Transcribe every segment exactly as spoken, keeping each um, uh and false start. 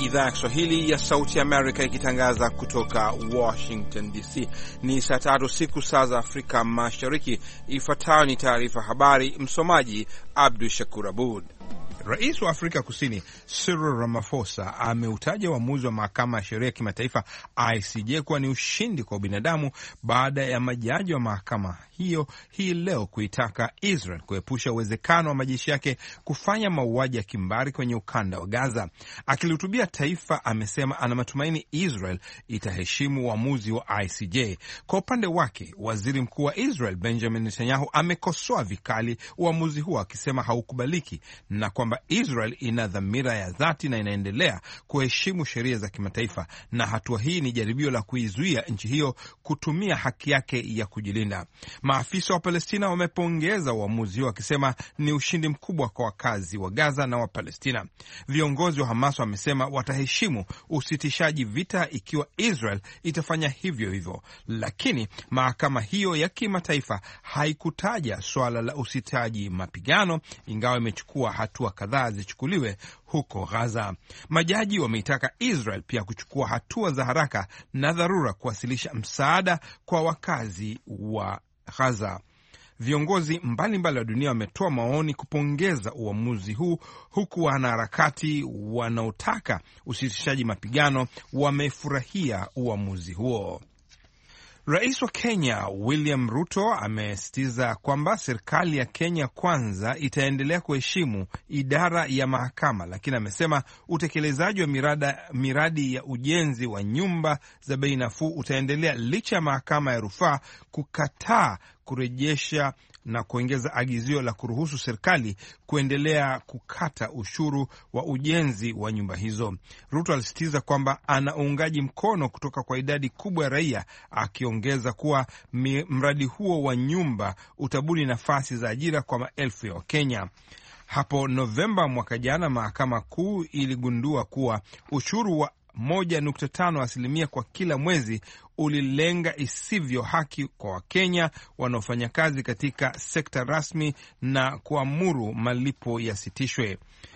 idhaa ya Kiswahili ya Sauti ya Amerika ikitangaza kutoka Washington D C. Ni saa tatu siku saa za Afrika Mashariki. Ifuatayo ni taarifa habari, msomaji Abdu Shakur Abud. Rais wa Afrika Kusini Cyril Ramaphosa ameutaja uamuzi wa mahakama ya sheria ya kimataifa I C J kuwa ni ushindi kwa binadamu baada ya majaji wa mahakama hiyo hii leo kuitaka Israel kuepusha uwezekano wa majeshi yake kufanya mauaji ya kimbari kwenye ukanda wa Gaza. Akilihutubia taifa, amesema ana matumaini Israel itaheshimu uamuzi wa I C J. Kwa upande wake, waziri mkuu wa Israel Benjamin Netanyahu amekosoa vikali uamuzi huo, akisema haukubaliki na kwamba Israel ina dhamira ya dhati na inaendelea kuheshimu sheria za kimataifa, na hatua hii ni jaribio la kuizuia nchi hiyo kutumia haki yake ya kujilinda. Maafisa wa Palestina wamepongeza uamuzi huo, wakisema ni ushindi mkubwa kwa wakazi wa Gaza na wa Palestina. Viongozi wa Hamas wamesema wataheshimu usitishaji vita ikiwa Israel itafanya hivyo hivyo, lakini mahakama hiyo ya kimataifa haikutaja swala la usitishaji mapigano, ingawa imechukua hatua kadhaa zichukuliwe huko Gaza. Majaji wameitaka Israel pia kuchukua hatua za haraka na dharura kuwasilisha msaada kwa wakazi wa Gaza. Viongozi mbalimbali mbali wa dunia wametoa maoni kupongeza uamuzi huu, huku wanaharakati wanaotaka usitishaji mapigano wamefurahia uamuzi huo. Rais wa Kenya William Ruto amesisitiza kwamba serikali ya Kenya Kwanza itaendelea kuheshimu idara ya mahakama, lakini amesema utekelezaji wa mirada, miradi ya ujenzi wa nyumba za bei nafuu utaendelea licha ya mahakama ya rufaa kukataa kurejesha na kuongeza agizio la kuruhusu serikali kuendelea kukata ushuru wa ujenzi wa nyumba hizo. Ruto alisitiza kwamba ana uungaji mkono kutoka kwa idadi kubwa ya raia, akiongeza kuwa mradi huo wa nyumba utabuni nafasi za ajira kwa maelfu ya Wakenya. Hapo Novemba mwaka jana, mahakama kuu iligundua kuwa ushuru wa moja nukta tano asilimia kwa kila mwezi ulilenga isivyo haki kwa Wakenya wanaofanya kazi katika sekta rasmi na kuamuru malipo yasitishwe.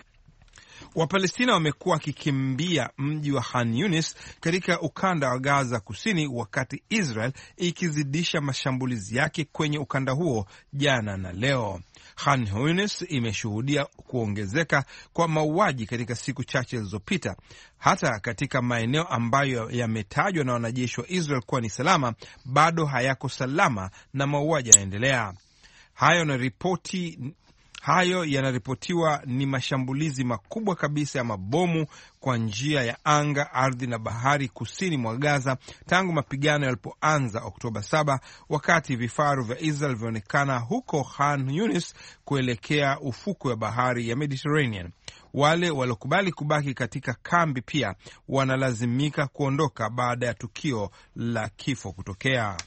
Wapalestina wamekuwa wakikimbia mji wa Khan Yunis katika ukanda wa Gaza kusini, wakati Israel ikizidisha mashambulizi yake kwenye ukanda huo jana na leo. Khan Yunis imeshuhudia kuongezeka kwa mauaji katika siku chache zilizopita. Hata katika maeneo ambayo yametajwa na wanajeshi wa Israel kuwa ni salama, bado hayako salama na mauaji yanaendelea. Hayo na ripoti Hayo yanaripotiwa ni mashambulizi makubwa kabisa ya mabomu kwa njia ya anga, ardhi na bahari kusini mwa Gaza tangu mapigano yalipoanza Oktoba saba, wakati vifaru vya Israel vionekana huko Khan Yunis kuelekea ufukwe wa bahari ya Mediterranean. Wale waliokubali kubaki katika kambi pia wanalazimika kuondoka baada ya tukio la kifo kutokea.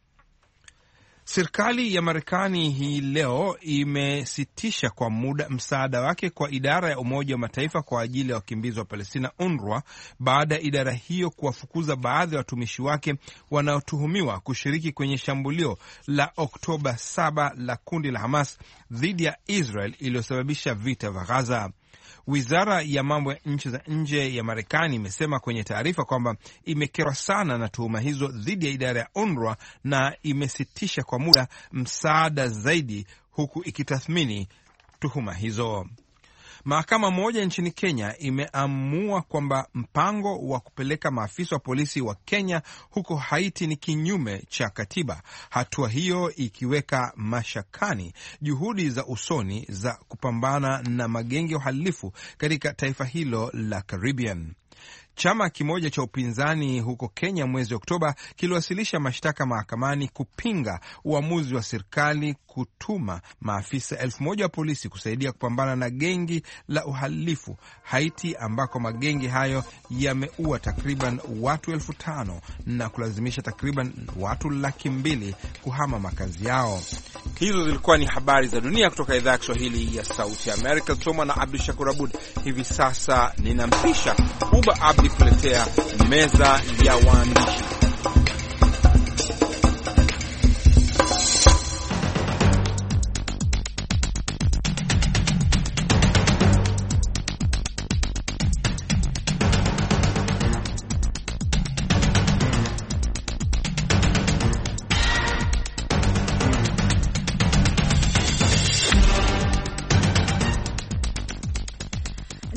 Serikali ya Marekani hii leo imesitisha kwa muda msaada wake kwa idara ya Umoja wa Mataifa kwa ajili ya wakimbizi wa Palestina, U N R W A, baada ya idara hiyo kuwafukuza baadhi ya watumishi wake wanaotuhumiwa kushiriki kwenye shambulio la Oktoba saba la kundi la Hamas dhidi ya Israel iliyosababisha vita vya Gaza. Wizara ya mambo ya nchi za nje ya Marekani imesema kwenye taarifa kwamba imekerwa sana na tuhuma hizo dhidi ya idara ya U N R W A na imesitisha kwa muda msaada zaidi, huku ikitathmini tuhuma hizo. Mahakama moja nchini Kenya imeamua kwamba mpango wa kupeleka maafisa wa polisi wa Kenya huko Haiti ni kinyume cha katiba, hatua hiyo ikiweka mashakani juhudi za usoni za kupambana na magenge ya uhalifu katika taifa hilo la Caribbean. Chama kimoja cha upinzani huko Kenya mwezi Oktoba kiliwasilisha mashtaka mahakamani kupinga uamuzi wa serikali kutuma maafisa elfu moja wa polisi kusaidia kupambana na gengi la uhalifu Haiti, ambako magengi hayo yameua takriban watu elfu tano na kulazimisha takriban watu laki mbili kuhama makazi yao. Hizo zilikuwa ni habari za dunia kutoka idhaa ya Kiswahili ya Sauti ya Amerika, kusoma na Abdu Shakur Abud. Hivi sasa ninampisha Uba Abdi kuletea meza ya waandishi.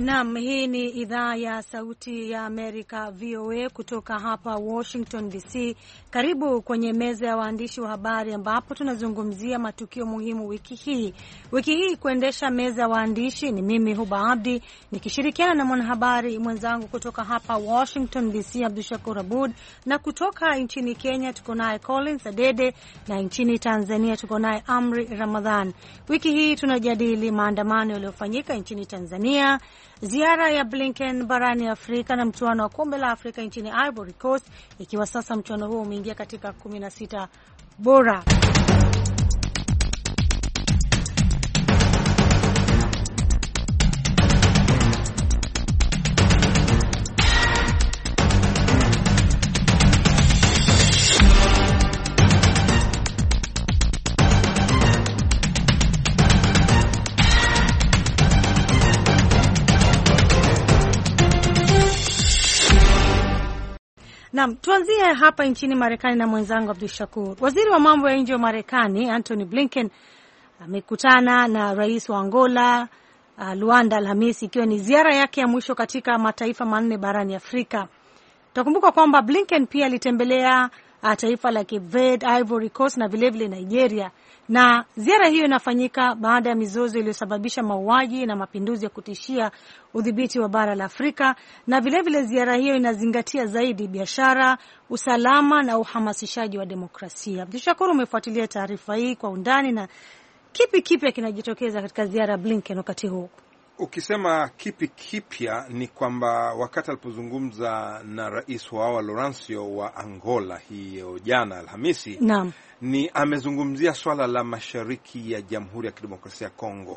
Naam, hii ni idhaa ya Sauti ya Amerika V O A kutoka hapa Washington D C. Karibu kwenye meza ya waandishi wa habari ambapo tunazungumzia matukio muhimu wiki hii. Wiki hii kuendesha meza ya waandishi ni mimi Huba Abdi nikishirikiana na mwanahabari mwenzangu kutoka hapa Washington D C Abdu Shakur Abud, na kutoka nchini Kenya tuko naye Collins Adede, na nchini Tanzania tuko naye Amri Ramadhan. Wiki hii tunajadili maandamano yaliyofanyika nchini Tanzania, ziara ya Blinken barani Afrika na mchuano wa kombe la Afrika nchini Ivory Coast, ikiwa sasa mchuano huo umeingia katika kumi na sita bora. Naam, tuanzie hapa nchini Marekani na mwenzangu Abdul Shakur. Waziri wa mambo ya nje wa Marekani Antony Blinken amekutana na rais wa Angola uh, Luanda Alhamisi, ikiwa ni ziara yake ya mwisho katika mataifa manne barani Afrika. Tutakumbuka kwamba Blinken pia alitembelea uh, taifa la Cape Verde, Ivory Coast na vile vile Nigeria, na ziara hiyo inafanyika baada ya mizozo iliyosababisha mauaji na mapinduzi ya kutishia udhibiti wa bara la Afrika, na vile vile ziara hiyo inazingatia zaidi biashara, usalama na uhamasishaji wa demokrasia. Abdishakuru, umefuatilia taarifa hii kwa undani, na kipi kipya kinajitokeza katika ziara ya Blinken wakati huu? Ukisema kipi kipya ni kwamba wakati alipozungumza na rais wao Lourenço wa Angola hiyo jana Alhamisi, naam, ni amezungumzia swala la mashariki ya Jamhuri ya Kidemokrasia ya Kongo,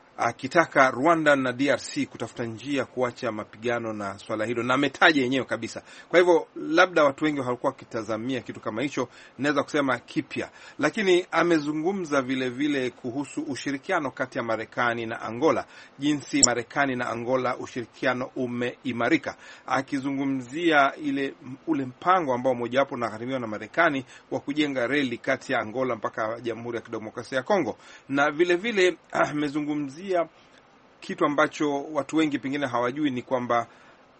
akitaka Rwanda na D R C kutafuta njia kuacha mapigano na swala hilo, na ametaja yenyewe kabisa. Kwa hivyo labda watu wengi walikuwa wakitazamia kitu kama hicho, naweza kusema kipya, lakini amezungumza vile vile kuhusu ushirikiano kati ya Marekani na Angola, jinsi Marekani na Angola ushirikiano umeimarika, akizungumzia ile ule mpango ambao mojawapo unagharimiwa na Marekani wa kujenga reli kati ya Angola mpaka Jamhuri ya Kidemokrasia ya Kongo, na vile vile amezungumzia kitu ambacho watu wengi pengine hawajui ni kwamba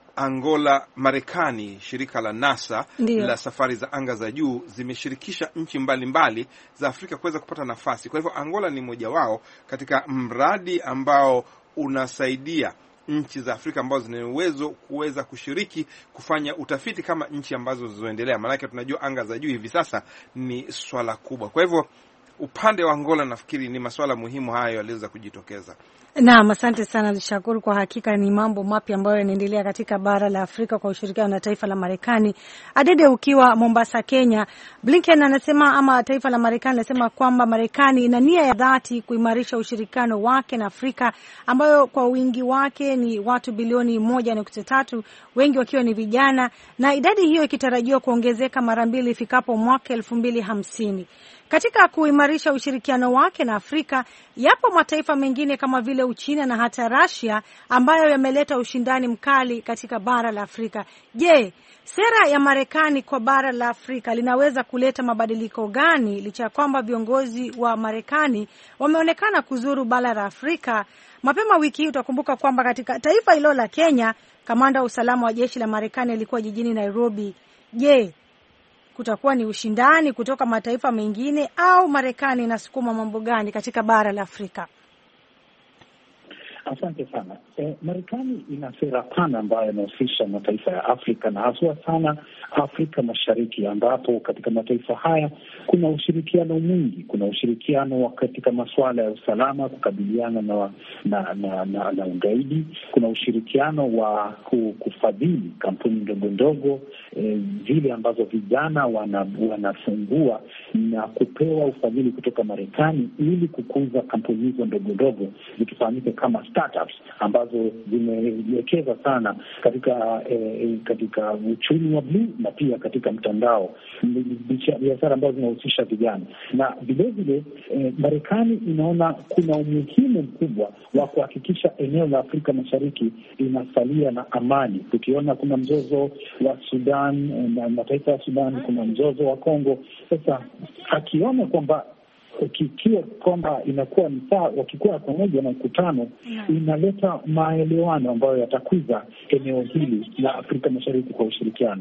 Angola, Marekani, shirika la NASA Ndiyo. la safari za anga za juu zimeshirikisha nchi mbalimbali mbali za Afrika kuweza kupata nafasi. Kwa hivyo Angola ni mmoja wao katika mradi ambao unasaidia nchi za Afrika ambazo zina uwezo kuweza kushiriki kufanya utafiti kama nchi ambazo zinazoendelea. Maana tunajua anga za juu hivi sasa ni swala kubwa. Kwa hivyo upande wa Angola nafikiri ni masuala muhimu hayo yaliweza kujitokeza. Naam, asante sana Shakuru. Kwa hakika ni mambo mapya ambayo yanaendelea katika bara la Afrika kwa ushirikiano na taifa la Marekani. Adede, ukiwa Mombasa, Kenya, Blinken anasema ama taifa la Marekani anasema kwamba Marekani ina nia ya dhati kuimarisha ushirikiano wake na Afrika, ambayo kwa wingi wake ni watu bilioni moja nukta tatu, wengi wakiwa ni vijana, na idadi hiyo ikitarajiwa kuongezeka mara mbili ifikapo mwaka elfu mbili hamsini. Katika kuimarisha ushirikiano wake na Afrika, yapo mataifa mengine kama vile Uchina na hata Russia ambayo yameleta ushindani mkali katika bara la Afrika. Je, sera ya Marekani kwa bara la Afrika linaweza kuleta mabadiliko gani, licha ya kwamba viongozi wa Marekani wameonekana kuzuru bara la Afrika? Mapema wiki hii utakumbuka kwamba katika taifa hilo la Kenya, kamanda wa usalama wa jeshi la Marekani alikuwa jijini Nairobi. Je, kutakuwa ni ushindani kutoka mataifa mengine au Marekani inasukuma mambo gani katika bara la Afrika? Asante sana. E, Marekani ina sera pana ambayo inahusisha mataifa ya Afrika na haswa sana Afrika Mashariki, ambapo katika mataifa haya kuna ushirikiano mwingi. Kuna ushirikiano katika masuala ya usalama, kukabiliana na na, na, na, na ugaidi. Kuna ushirikiano wa kufadhili kampuni ndogo ndogo e, zile ambazo vijana wana, wanafungua na kupewa ufadhili kutoka Marekani ili kukuza kampuni hizo ndogo ndogo zikifahamika kama startups, ambazo zimewekeza sana katika eh, katika uchumi wa bluu na pia katika mtandao, biashara ambazo zinahusisha vijana. Na vile vile eh, Marekani inaona kuna umuhimu mkubwa wa kuhakikisha eneo la Afrika Mashariki inasalia na amani. Tukiona kuna mzozo wa Sudan na mataifa ya Sudan, kuna mzozo wa Kongo. Sasa akiona kwamba ukikiwa kwamba inakuwa ni sawa, wakikuwa pamoja na mkutano inaleta maelewano ambayo yatakuza eneo hili la Afrika Mashariki kwa ushirikiano.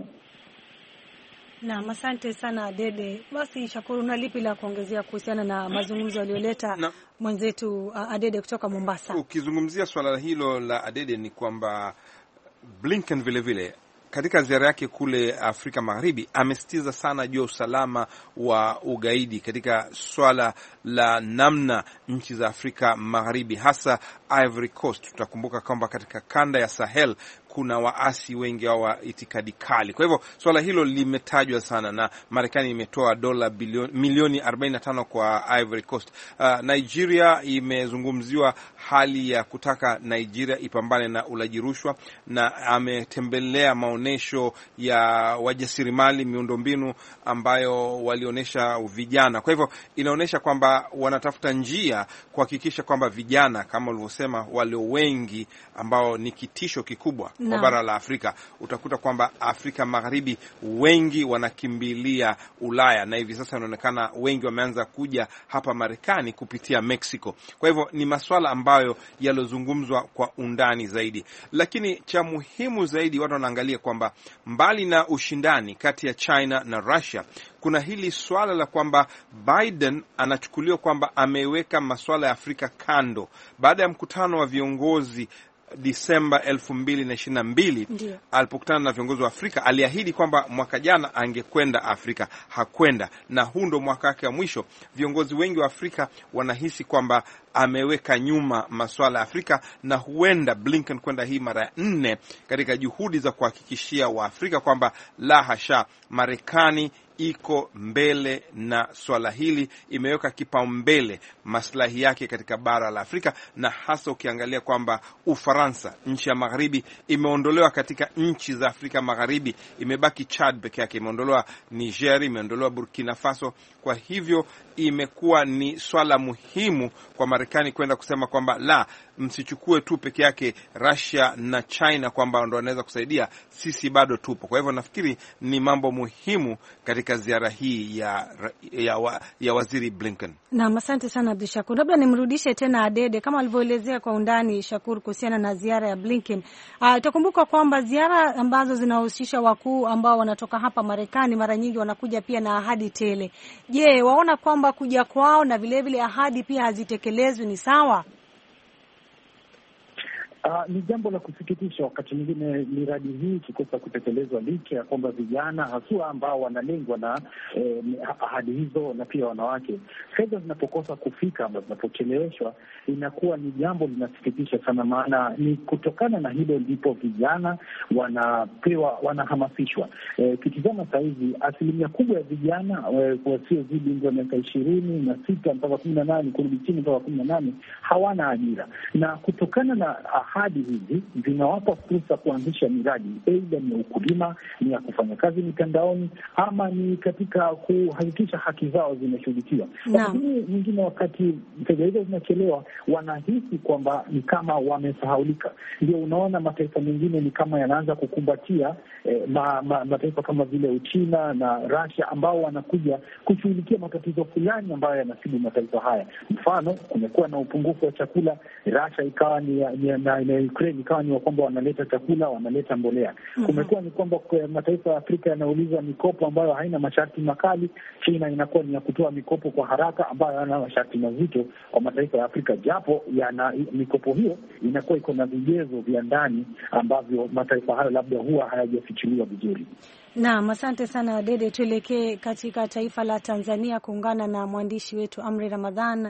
Naam, asante sana Adede. Basi Shakuru, una lipi la kuongezea kuhusiana na mazungumzo yaliyoleta na mwenzetu Adede kutoka Mombasa? Ukizungumzia swala hilo la Adede, ni kwamba Blinken vile vile katika ziara yake kule Afrika Magharibi amesitiza sana juu ya usalama wa ugaidi katika swala la namna nchi za Afrika Magharibi, hasa Ivory Coast. Tutakumbuka kwamba katika kanda ya Sahel kuna waasi wengi wa itikadi kali. Kwa hivyo swala hilo limetajwa sana, na Marekani imetoa dola milioni arobaini na tano kwa Ivory Coast. Uh, Nigeria imezungumziwa hali ya kutaka Nigeria ipambane na ulaji rushwa, na ametembelea maonesho ya wajasiriamali, miundombinu ambayo walionyesha vijana. Kwa hivyo inaonyesha kwamba wanatafuta njia kuhakikisha kwamba vijana, kama ulivyosema, walio wengi ambao ni kitisho kikubwa no. kwa bara la Afrika, utakuta kwamba Afrika Magharibi wengi wanakimbilia Ulaya, na hivi sasa inaonekana wengi wameanza kuja hapa Marekani kupitia Mexico. Kwa hivyo ni masuala ambayo yalozungumzwa kwa undani zaidi, lakini cha muhimu zaidi watu wanaangalia kwamba mbali na ushindani kati ya China na Russia, kuna hili swala la kwamba Biden anachukuliwa kwamba ameweka masuala ya Afrika kando. Baada ya mkutano wa viongozi Disemba elfu mbili na ishirini na mbili alipokutana na viongozi wa Afrika, aliahidi kwamba mwaka jana angekwenda Afrika, hakwenda, na huu ndo mwaka wake wa mwisho. Viongozi wengi wa Afrika wanahisi kwamba ameweka nyuma masuala ya Afrika, na huenda Blinken kwenda hii mara ya nne katika juhudi za kuhakikishia wa Afrika kwamba la hasha, Marekani iko mbele na swala hili, imeweka kipaumbele maslahi yake katika bara la Afrika, na hasa ukiangalia kwamba Ufaransa, nchi ya magharibi, imeondolewa katika nchi za Afrika Magharibi, imebaki Chad peke yake, imeondolewa Niger, imeondolewa Burkina Faso. Kwa hivyo imekuwa ni swala muhimu kwa Marekani kwenda kusema kwamba la, msichukue tu peke yake Russia na China kwamba ndo wanaweza kusaidia, sisi bado tupo. Kwa hivyo nafikiri ni mambo muhimu katika ziara hii ya, ya, wa, ya waziri Blinken. Na asante sana Abdi Shakur. Labda nimrudishe tena Adede kama alivyoelezea kwa undani Shakur kuhusiana na ziara ya Blinken. Uh, itakumbuka kwamba ziara ambazo zinahusisha wakuu ambao wanatoka hapa Marekani mara nyingi wanakuja pia na ahadi tele. Je, waona kwamba kuja kwao na vile vile ahadi pia hazitekelezwi ni sawa? Uh, ni jambo la kusikitisha wakati mwingine miradi hii ikikosa kutekelezwa, licha ya kwamba vijana haswa ambao wanalengwa na eh, ahadi hizo, na pia wanawake, fedha zinapokosa kufika ama zinapocheleweshwa, inakuwa ni jambo linasikitisha sana. Maana ni kutokana na hilo ndipo vijana wanapewa wanahamasishwa. Eh, kitizama saa hizi asilimia kubwa ya vijana eh, wasiozidi umri wa miaka ishirini na sita mpaka kumi na nane kurudi chini mpaka kumi na nane hawana ajira, na kutokana na ahadi hizi zinawapa fursa kuanzisha miradi, aidha ni ukulima, ni ya kufanya kazi mitandaoni, ama ni katika kuhakikisha haki zao zimeshughulikiwa. Lakini nyingine, wakati fedha hizo zinachelewa, wanahisi kwamba ni kama wamesahaulika. Ndio unaona mataifa mengine ni kama yanaanza kukumbatia eh, ma, ma, mataifa kama vile Uchina na Russia ambao wanakuja kushughulikia matatizo fulani ambayo yanasibu mataifa haya. Mfano, kumekuwa na upungufu wa chakula, Russia ikawa ni, ni na, na Ukraine ikawa ni kwamba wanaleta chakula, wanaleta mbolea. Mm-hmm. Kumekuwa ni kwamba mataifa ya Afrika yanauliza mikopo ambayo haina masharti makali, China inakuwa ni ya kutoa mikopo kwa haraka ambayo haina masharti mazito kwa mataifa ya Afrika, japo yana mikopo hiyo inakuwa iko na vigezo vya ndani ambavyo mataifa hayo labda huwa hayajafichuliwa vizuri. Naam, asante sana Dede. Tuelekee katika taifa la Tanzania kuungana na mwandishi wetu Amri Ramadhan,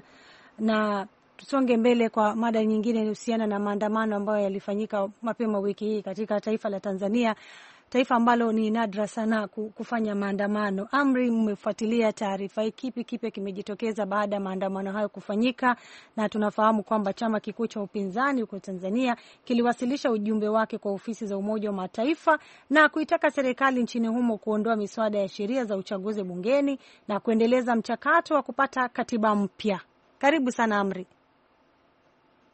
na tusonge mbele kwa mada nyingine inahusiana na maandamano ambayo yalifanyika mapema wiki hii katika taifa la Tanzania, taifa ambalo ni nadra sana kufanya maandamano. Amri, mmefuatilia taarifa hii, kipi kipi kimejitokeza baada ya maandamano hayo kufanyika? Na tunafahamu kwamba chama kikuu cha upinzani huko Tanzania kiliwasilisha ujumbe wake kwa ofisi za Umoja wa Mataifa na kuitaka serikali nchini humo kuondoa miswada ya sheria za uchaguzi bungeni na kuendeleza mchakato wa kupata katiba mpya. Karibu sana Amri.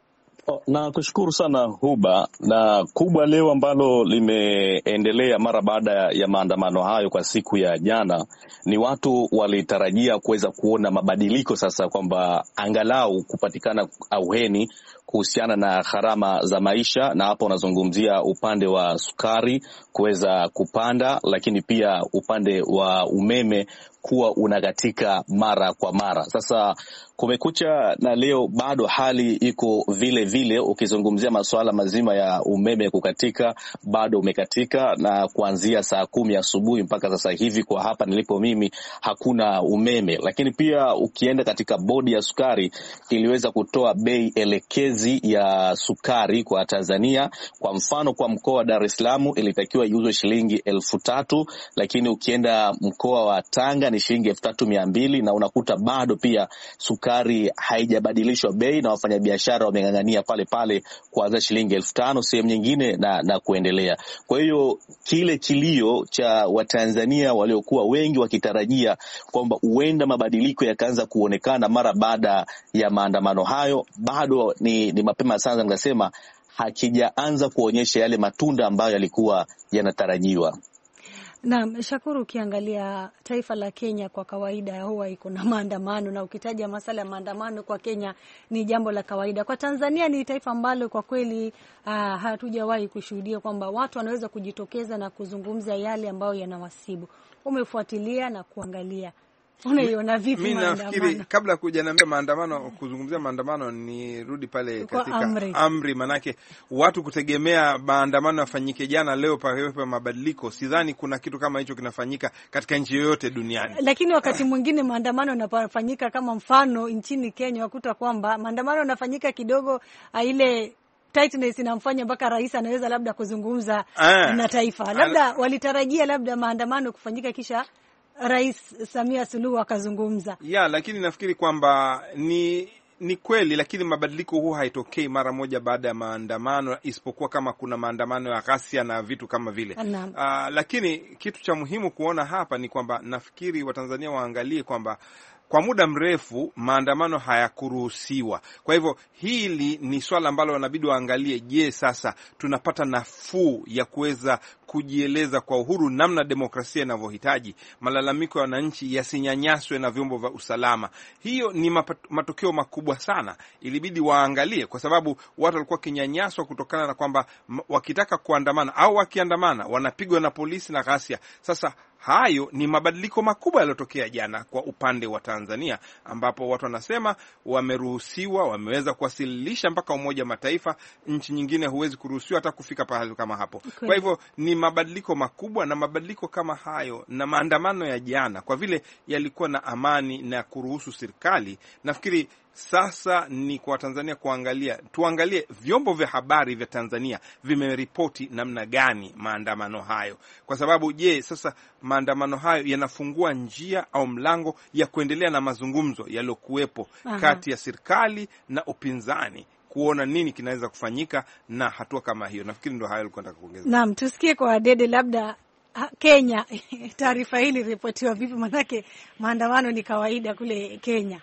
Oh, na kushukuru sana Huba. Na kubwa leo ambalo limeendelea mara baada ya maandamano hayo kwa siku ya jana, ni watu walitarajia kuweza kuona mabadiliko sasa, kwamba angalau kupatikana auheni kuhusiana na gharama za maisha, na hapo unazungumzia upande wa sukari kuweza kupanda, lakini pia upande wa umeme kuwa unakatika mara kwa mara. Sasa kumekucha na leo bado hali iko vile vile. Ukizungumzia masuala mazima ya umeme kukatika, bado umekatika, na kuanzia saa kumi asubuhi mpaka sasa hivi kwa hapa nilipo mimi hakuna umeme. Lakini pia ukienda katika bodi ya sukari, iliweza kutoa bei elekezi ya sukari kwa Tanzania. Kwa mfano, kwa mkoa wa Dar es Salaam ilitakiwa iuzwe shilingi elfu tatu, lakini ukienda mkoa wa Tanga ni shilingi elfu tatu mia mbili, na unakuta bado pia sukari haijabadilishwa bei, na wafanyabiashara wameng'ang'ania pale pale kuanza shilingi elfu tano sehemu nyingine na, na kuendelea. Kwa hiyo kile kilio cha Watanzania waliokuwa wengi wakitarajia kwamba huenda mabadiliko yakaanza kuonekana mara baada ya maandamano hayo, bado ni, ni mapema sana ngasema hakijaanza kuonyesha yale matunda ambayo yalikuwa yanatarajiwa. Naam, Shakuru, ukiangalia taifa la Kenya kwa kawaida huwa iko na maandamano, na ukitaja masala ya maandamano kwa Kenya ni jambo la kawaida. Kwa Tanzania ni taifa ambalo kwa kweli uh, hatujawahi kushuhudia kwamba watu wanaweza kujitokeza na kuzungumza yale ambayo yanawasibu. Umefuatilia na kuangalia, unaiona vipi maandamano? Mimi nafikiri kabla kuja na maandamano, kuzungumzia maandamano, ni rudi pale katika amri, amri manake watu kutegemea maandamano yafanyike jana leo pawepo mabadiliko. Sidhani kuna kitu kama hicho kinafanyika katika nchi yoyote duniani. Lakini wakati mwingine maandamano yanafanyika, kama mfano nchini Kenya wakuta kwamba maandamano yanafanyika kidogo, ile tightness inamfanya mpaka rais anaweza labda kuzungumza Aya. na taifa. Labda Aya. walitarajia labda maandamano kufanyika kisha Rais Samia Suluhu akazungumza. Ya, lakini nafikiri kwamba ni ni kweli, lakini mabadiliko huu haitokei mara moja baada ya maandamano, isipokuwa kama kuna maandamano ya ghasia na vitu kama vile. Uh, lakini kitu cha muhimu kuona hapa ni kwamba nafikiri Watanzania waangalie kwamba kwa muda mrefu maandamano hayakuruhusiwa. Kwa hivyo hili ni swala ambalo wanabidi waangalie, je, sasa tunapata nafuu ya kuweza kujieleza kwa uhuru namna demokrasia inavyohitaji, malalamiko ya wananchi yasinyanyaswe na vyombo vya usalama. Hiyo ni matokeo makubwa sana. Ilibidi waangalie, kwa sababu watu walikuwa kinyanyaswa kutokana na kwamba wakitaka kuandamana au wakiandamana wanapigwa na polisi na ghasia. Sasa hayo ni mabadiliko makubwa yaliyotokea jana kwa upande wa Tanzania, ambapo watu wanasema wameruhusiwa, wameweza kuwasilisha mpaka Umoja Mataifa. Nchi nyingine huwezi kuruhusiwa hata kufika pahali kama hapo. Okay. Kwa hivyo ni mabadiliko makubwa, na mabadiliko kama hayo na maandamano ya jana, kwa vile yalikuwa na amani na kuruhusu serikali, nafikiri sasa ni kwa Tanzania kuangalia, tuangalie vyombo vya habari vya Tanzania vimeripoti namna gani maandamano hayo. Kwa sababu je, sasa maandamano hayo yanafungua njia au mlango ya kuendelea na mazungumzo yaliyokuwepo kati ya serikali na upinzani, kuona nini kinaweza kufanyika na hatua kama hiyo. Nafikiri ndio hayo nilikuwa nataka kuongeza. Naam, tusikie kwa Dede labda Kenya taarifa hili ripotiwa vipi, manake maandamano ni kawaida kule Kenya.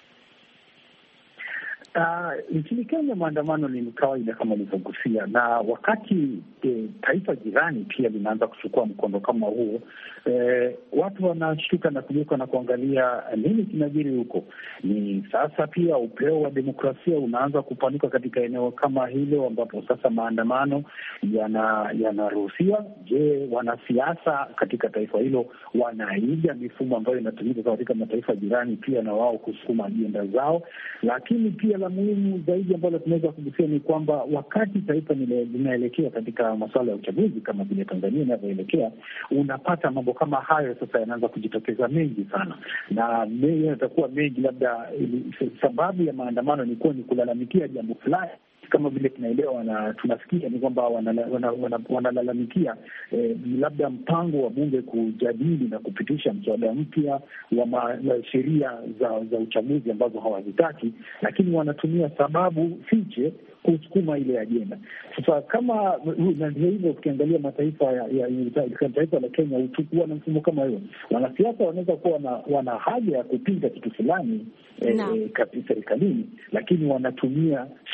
Uh, nchini Kenya maandamano ni kawaida kama nilivyogusia, na wakati e, taifa jirani pia linaanza kuchukua mkondo kama huo, e, watu wanashtuka na kugeuka na kuangalia nini kinajiri huko. Ni sasa pia upeo wa demokrasia unaanza kupanuka katika eneo kama hilo, ambapo sasa maandamano yana yanaruhusiwa. Je, wanasiasa katika taifa hilo wanaiga mifumo ambayo inatumika katika mataifa jirani pia na wao kusukuma ajenda zao? Lakini pia la muhimu zaidi ambalo tunaweza kugusia ni kwamba wakati taifa linaelekea katika masuala ya uchaguzi kama vile Tanzania inavyoelekea, unapata mambo kama hayo sasa yanaanza kujitokeza mengi sana, na mengi yatakuwa mengi. Labda sababu ya maandamano ni kuwa ni kulalamikia jambo fulani, kama vile tunaelewa na tunasikia ni kwamba wanalalamikia eh, labda mpango wa bunge kujadili na kupitisha mswada mpya wa sheria za, za uchaguzi ambazo hawazitaki, lakini wanatumia sababu fiche kusukuma ile ajenda. Sasa kama na hivyo ukiangalia mataifa ya, ya, ya taifa la Kenya uchukua na mfumo kama hiyo, wanasiasa wanaweza kuwa wana, wana haja ya kupinga kitu fulani eh, no. katika serikalini, lakini wanatumia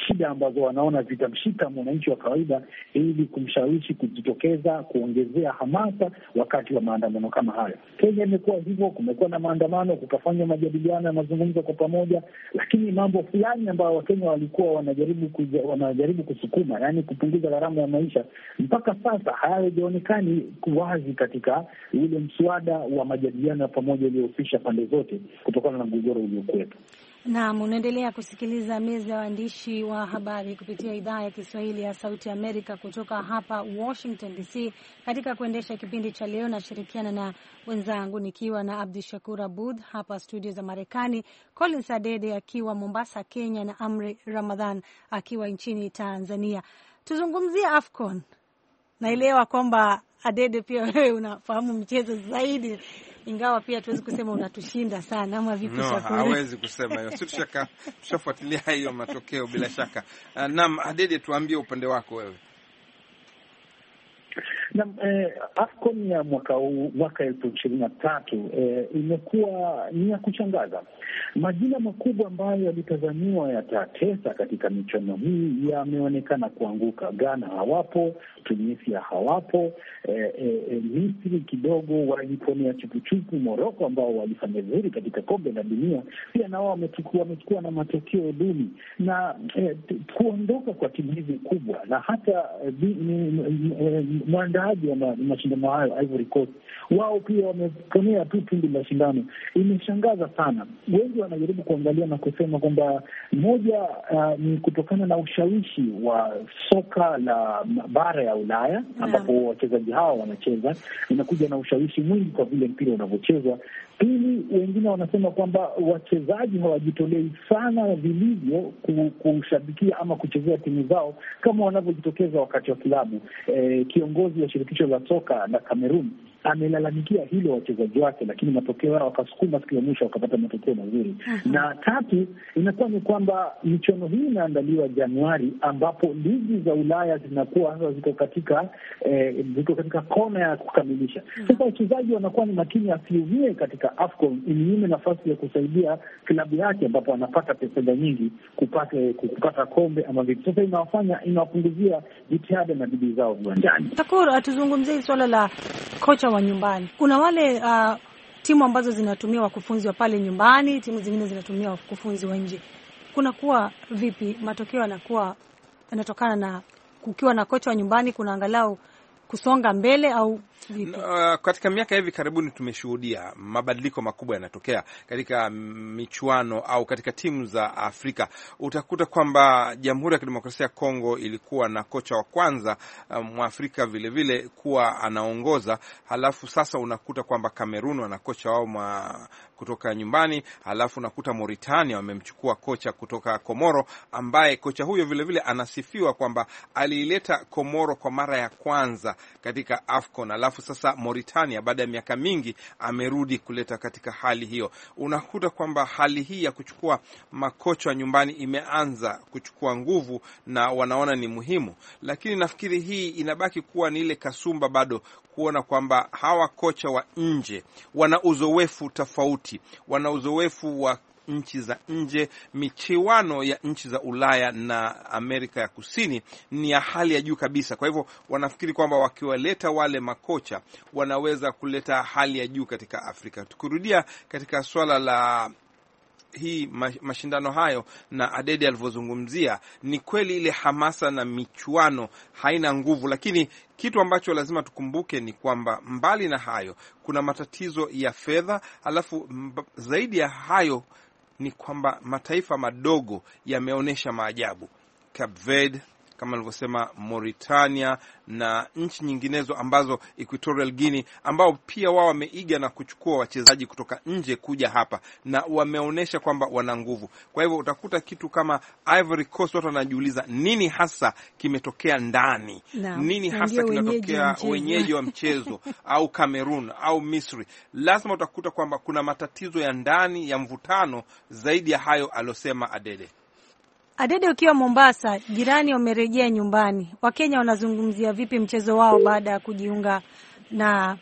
shida ambazo wanaona zitamshika mwananchi wa kawaida, ili kumshawishi kujitokeza, kuongezea hamasa wakati wa maandamano kama hayo. Kenya imekuwa hivyo, kumekuwa na maandamano, kukafanywa majadiliano ya mazungumzo kwa pamoja, lakini mambo fulani ambayo Wakenya walikuwa wanajaribu kuja, wanajaribu kusukuma, yani kupunguza gharama ya maisha, mpaka sasa hayajaonekani wazi katika ule mswada wa majadiliano ya pamoja uliohusisha pande zote kutokana na mgogoro uliokuwepo. Naam, unaendelea kusikiliza meza ya waandishi wa habari kupitia idhaa ya Kiswahili ya Sauti Amerika kutoka hapa Washington D C. Katika kuendesha kipindi cha leo na shirikiana na wenzangu nikiwa na Abdi Shakur Abud hapa studio za Marekani, Collins Adede akiwa Mombasa, Kenya, na Amri Ramadhan akiwa nchini Tanzania. Tuzungumzie AFCON. Naelewa kwamba Adede pia wewe unafahamu mchezo zaidi, ingawa pia tuwezi kusema unatushinda sana, ama vipi? No, hawezi kusema hiyo. Sisi tushaka tushafuatilia hiyo matokeo bila shaka. Uh, naam, Adede, tuambie upande wako wewe. Na eh, AFCON ya mwaka huu, mwaka elfu ishirini na tatu eh, imekuwa ni ya kushangaza. Majina makubwa ambayo yalitazamiwa yatatesa katika michuano hii yameonekana kuanguka. Ghana hawapo, Tunisia hawapo, eh, eh, Misri kidogo waliponea chupuchupu. Morocco ambao walifanya vizuri katika kombe la dunia pia nao wamechukua wamechukua na matokeo duni, na eh, kuondoka kwa timu hizi kubwa, na hata eh, mwandaaji wa mashindano hayo Ivory Coast, wao pia wameponea tu tundu la shindano. Imeshangaza sana. Wengi wanajaribu kuangalia na kusema kwamba moja uh, ni kutokana na ushawishi wa soka la bara ya Ulaya ambapo wachezaji hawa wanacheza, inakuja na ushawishi mwingi kwa vile mpira unavyochezwa. Pili, wengine wanasema kwamba wachezaji hawajitolei sana vilivyo kushabikia ama kuchezea timu zao kama wanavyojitokeza wakati wa kilabu. E, kiongozi wa shirikisho la soka la Cameroon amelalamikia hilo wachezaji wake, lakini matokeo yao wakasukuma siku ya mwisho wakapata matokeo mazuri. Uh-huh. Na tatu, inakuwa ni kwamba michuano hii inaandaliwa Januari, ambapo ligi za Ulaya zinakuwa sasa ziko katika eh, ziko katika kona ya kukamilisha. Uh-huh. Sasa wachezaji wanakuwa ni makini asiumie katika AFCON, inyime nafasi ya kusaidia klabu yake ambapo anapata pesa nyingi kupata kupata kombe ama vipi. Sasa inawafanya inawapunguzia jitihada na bidii zao viwanjani. Takuru, atuzungumzie swala la kocha wa nyumbani. Kuna wale uh, timu ambazo zinatumia wakufunzi wa pale nyumbani, timu zingine zinatumia wakufunzi wa nje. Kuna kuwa vipi? Matokeo yanakuwa yanatokana na kukiwa na kocha wa nyumbani, kuna angalau kusonga mbele au vipi? Uh, katika miaka hivi karibuni tumeshuhudia mabadiliko makubwa yanatokea katika michuano au katika timu za Afrika. Utakuta kwamba Jamhuri ya Kidemokrasia ya Kongo ilikuwa na kocha wa kwanza Mwafrika um, vile vile kuwa anaongoza, halafu sasa unakuta kwamba Kamerun wana kocha wao ma kutoka nyumbani, halafu unakuta Mauritania wamemchukua kocha kutoka Komoro, ambaye kocha huyo vile vile anasifiwa kwamba aliileta Komoro kwa mara ya kwanza katika AFCON, halafu sasa Mauritania baada ya miaka mingi amerudi kuleta katika hali hiyo. Unakuta kwamba hali hii ya kuchukua makocha nyumbani imeanza kuchukua nguvu na wanaona ni muhimu, lakini nafikiri hii inabaki kuwa ni ile kasumba bado, kuona kwamba hawa kocha wa nje wana uzoefu tofauti, wana uzoefu wa nchi za nje. Michuano ya nchi za Ulaya na Amerika ya Kusini ni ya hali ya juu kabisa. Kwa hivyo wanafikiri kwamba wakiwaleta wale makocha wanaweza kuleta hali ya juu katika Afrika. Tukirudia katika swala la hii mashindano hayo na Adede alivyozungumzia, ni kweli ile hamasa na michuano haina nguvu, lakini kitu ambacho lazima tukumbuke ni kwamba mbali na hayo kuna matatizo ya fedha, alafu zaidi ya hayo ni kwamba mataifa madogo yameonyesha maajabu. Cape Verde, kama nilivyosema, Mauritania na nchi nyinginezo ambazo Equatorial Guinea, ambao pia wao wameiga na kuchukua wachezaji kutoka nje kuja hapa na wameonyesha kwamba wana nguvu. Kwa hivyo utakuta kitu kama Ivory Coast, watu wanajiuliza nini hasa kimetokea ndani, no, nini hasa kinatokea wenyeji wa mchezo au Cameroon au Misri. Lazima utakuta kwamba kuna matatizo ya ndani ya mvutano zaidi ya hayo alosema Adede. Adede, ukiwa Mombasa, jirani wamerejea nyumbani. Wakenya wanazungumzia vipi mchezo wao baada ya kujiunga na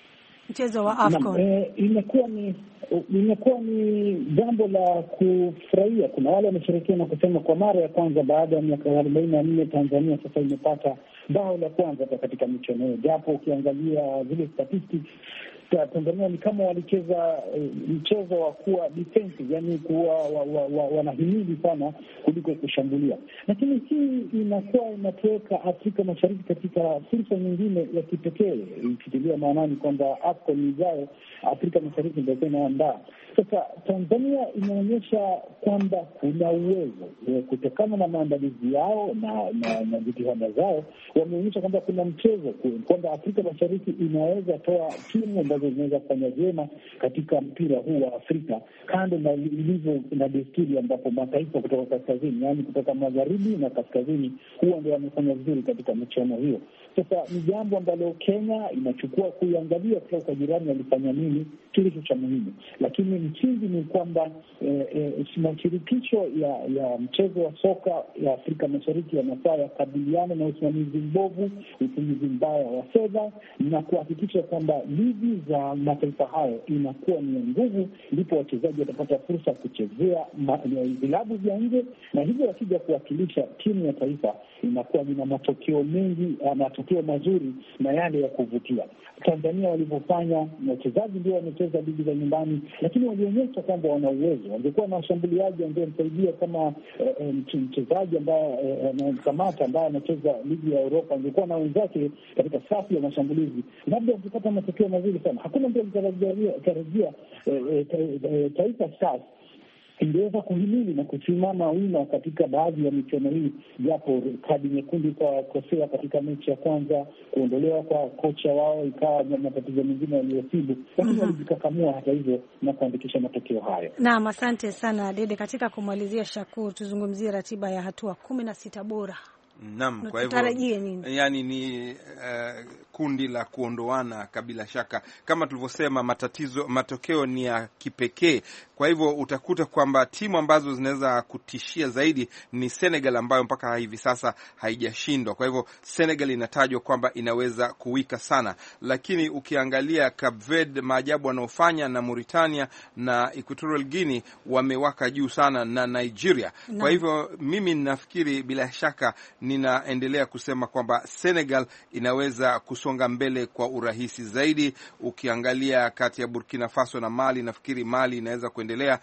mchezo wa AFCON? E, imekuwa ni imekuwa ni jambo la kufurahia. Kuna wale wamesherehekea na kusema kwa mara ya kwanza baada ya miaka arobaini na nne Tanzania sasa imepata bao la kwanza katika michuano hiyo, japo ukiangalia zile statistics Tanzania ni kama walicheza e, mchezo wa kuwa defensive, yani kuwa wanahimili wa, wa, sana kuliko kushambulia. Lakini hii inakuwa inatuweka Afrika Mashariki katika fursa nyingine ya kipekee, ikitilia maanani kwamba AFCON ijayo Afrika Mashariki ndio inaandaa. Sasa Tanzania inaonyesha kwamba kuna uwezo kutokana na maandalizi yao na na jitihada zao, wameonyesha kwamba kuna mchezo, kwamba Afrika Mashariki inaweza toa timu ambazo zinaweza kufanya vyema katika mpira huu wa Afrika, kando na ilivyo na desturi ambapo mataifa kutoka kaskazini, yaani kutoka magharibi na kaskazini, huwa ndio wamefanya vizuri katika michuano hiyo. Sasa ni jambo ambalo Kenya inachukua kuiangalia kwa jirani walifanya nini, kilicho cha muhimu. Lakini msingi ni kwamba eh, eh, mashirikisho ya ya mchezo wa soka ya Afrika Mashariki yanafaa yakabiliane na usimamizi mbovu, usimamizi mbaya wa fedha, na kuhakikisha kwamba ligi za mataifa hayo inakuwa ni nguvu, ndipo wachezaji watapata fursa kuchezea vilabu vya nje, na hivyo wakija kuwakilisha timu ya taifa inakuwa ina matokeo mengi, matokeo mazuri na yale ya kuvutia. Tanzania walivyofanya, wachezaji ndio wamecheza ligi za nyumbani, lakini walionyesha kwamba wana uwezo. Wangekuwa na washambuliaji angemsaidia kama eh, mchezaji ambaye anakamata eh, ambaye anacheza ligi ya Europa, angekuwa na wenzake katika safu ya mashambulizi, labda wangepata matokeo mazuri sana. Hakuna mtu alitarajia eh, eh, Taifa Stars ingeweza kuhimili na kusimama wima katika baadhi ya michuano hii, japo kadi nyekundu ikawakosea katika mechi ya kwanza, kuondolewa kwa kocha wao ikawa na matatizo mengine yaliyosibu, lakini walijikakamua hata hivyo na kuandikisha matokeo hayo. Naam, asante sana Dede. Katika kumalizia, Shakur, tuzungumzie ratiba ya hatua kumi na sita bora. Naam, kwa hivyo yani ni uh, kundi la kuondoana kabila shaka, kama tulivyosema, matatizo matokeo ni ya kipekee. Kwa hivyo utakuta kwamba timu ambazo zinaweza kutishia zaidi ni Senegal ambayo mpaka hivi sasa haijashindwa. Kwa hivyo Senegal inatajwa kwamba inaweza kuwika sana, lakini ukiangalia Cape Verde, maajabu wanaofanya, na Mauritania na Equatorial Guinea wamewaka juu sana, na Nigeria na. Kwa hivyo mimi ninafikiri bila shaka ninaendelea kusema kwamba Senegal inaweza kusonga mbele kwa urahisi zaidi. Ukiangalia kati ya Burkina Faso na Mali, nafikiri Mali inaweza kuendelea.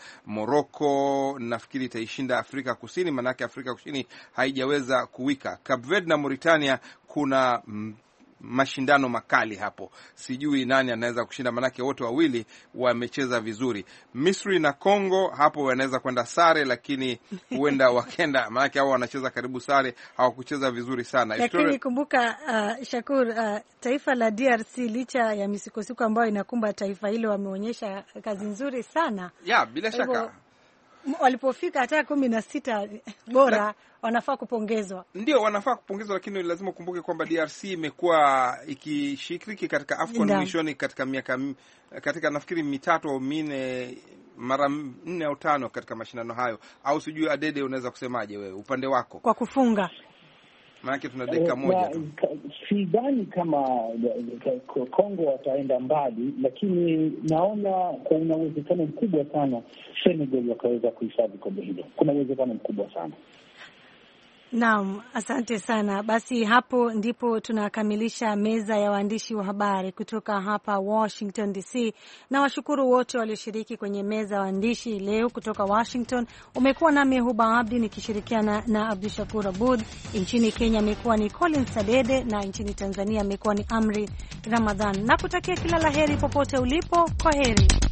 Morocco nafikiri itaishinda Afrika Kusini, manake Afrika Kusini haijaweza kuwika. Cape Verde na Mauritania kuna mm, mashindano makali hapo, sijui nani anaweza kushinda, manake wote wawili wamecheza vizuri. Misri na Congo hapo wanaweza kwenda sare, lakini huenda wakenda, manake hao wanacheza karibu sare, hawakucheza vizuri sana. Lakini kumbuka uh, Shakur, uh, taifa la D R C licha ya misikosuko ambayo inakumba taifa hilo, wameonyesha kazi nzuri sana. Ya, bila shaka walipofika hata kumi na sita bora na, wanafaa kupongezwa. Ndio, wanafaa kupongezwa, lakini lazima ukumbuke kwamba D R C imekuwa ikishiriki katika AFCON mwishoni katika miaka katika nafikiri mitatu au minne, mara nne au tano katika mashindano hayo, au sijui Adede unaweza kusemaje wewe upande wako kwa kufunga? Maana tuna dakika moja tu. Sidhani kama Kongo wataenda mbali, lakini naona kuna uwezekano mkubwa sana Senegal wakaweza kuhifadhi kombe hilo. Kuna uwezekano mkubwa sana. Naam, asante sana. Basi hapo ndipo tunakamilisha meza ya waandishi wa habari kutoka hapa Washington D C, na washukuru wote walioshiriki kwenye meza ya waandishi leo kutoka Washington. Umekuwa nami Huba Abdi nikishirikiana na Abdushakur Abud. Nchini Kenya amekuwa ni Colin Sadede, na nchini Tanzania amekuwa ni Amri Ramadhan. Na kutakia kila laheri popote ulipo. Kwa heri.